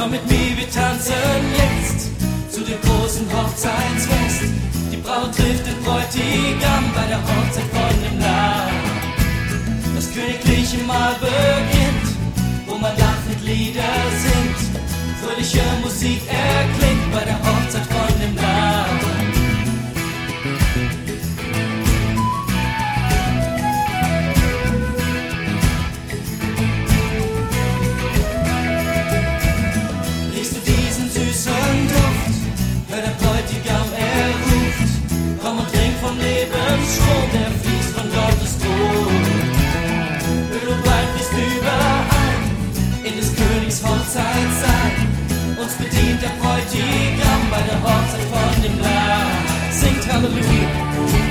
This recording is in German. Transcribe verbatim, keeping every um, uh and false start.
Komm mit mir, wir tanzen jetzt zu dem großen Hochzeitsfest. Die Braut trifft den Bräutigam bei der Hochzeit von dem Lamm. Das königliche Mahl beginnt, wo man lacht, mit Lieder singt. Fröhliche Musik erklingt bei der Hochzeit von dem Lamm. Riechst du diesen süßen Duft? Hör der Bräutigam, er ruft. Komm und trink vom Lebensstrom, der fließt von Gottes Thron. Öl und Wein fließt überall in des Königs Hochzeitssaal. Uns bedient der Bräutigam bei der Hochzeit von dem Lamm. Singt Halleluja.